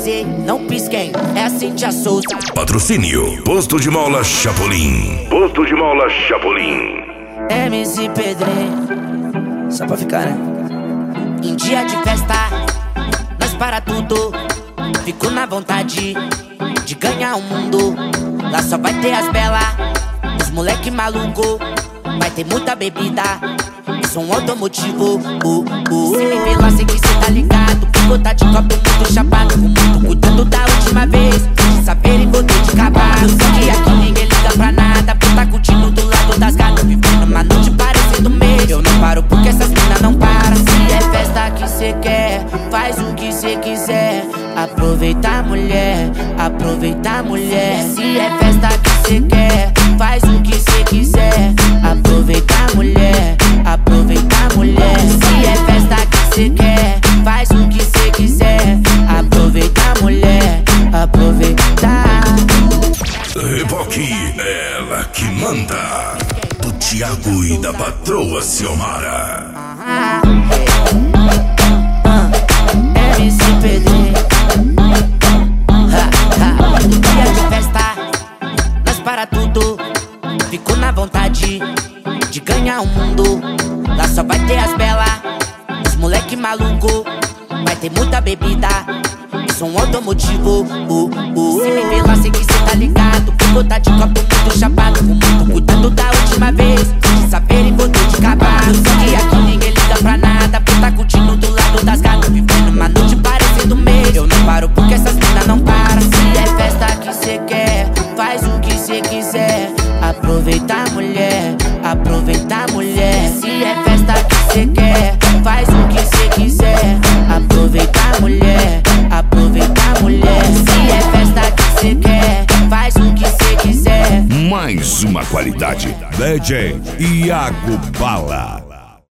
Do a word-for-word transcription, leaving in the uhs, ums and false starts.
fazer, não pisquem, é a Cintia Souza. Patrocínio Posto de Mola Chapolin. Posto de Mola Chapolin. M C Pedrinho, só pra ficar, né? Em dia de festa, nós para tudo. Fico na vontade de ganhar o mundo. Lá só vai ter as belas, os moleque maluco. Vai ter muita bebida, sou um automotivo. uh, uh. Se me vê lá, sei que cê tá ligado. Vou tá de copo muito chapado, com muito cuidado da última vez. De saber e voltei de cavalo. Eu sei que aqui ninguém liga pra nada. Vou tá curtindo do lado das gatas, vivendo uma noite parecendo mês. Eu não paro porque essas minas não param. Se é festa que cê quer, faz o que cê quiser. Aproveita a mulher, aproveita a mulher. Se é festa que cê quer, faz o que cê quiser. Aproveita a mulher, aproveita a mulher. Se é festa que cê quer, faz o que cê quiser. Aproveita a mulher, aproveita. Reboque, ela que manda. Do Thiago e da patroa Ciomara. Ah, ah, M C Pedrinho. Dia de festa, nós para tudo. Fico na vontade de ganhar o mundo. Lá só vai ter as belas, os moleque maluco. Vai ter muita bebida, sou um automotivo. uh, uh. Se me vê lá, sei que cê tá ligado. Vou tá de copo muito chapado, com muito cuidado da última vez. De saber e voltei de cavalo. Eu sei que aqui ninguém liga pra nada. Vou tá curtindo do lado das gatas, vivendo uma noite parecendo mês. Eu não paro porque essas minas não param. Se é festa que cê quer, faz o que cê quiser. Aproveita a mulher, aproveita a mulher. Se é festa que cê quer, faz o que cê quiser. Aproveita a mulher, aproveita a mulher. Se é festa que cê quer, faz o que cê quiser. Mais uma qualidade. D J Iago Bala.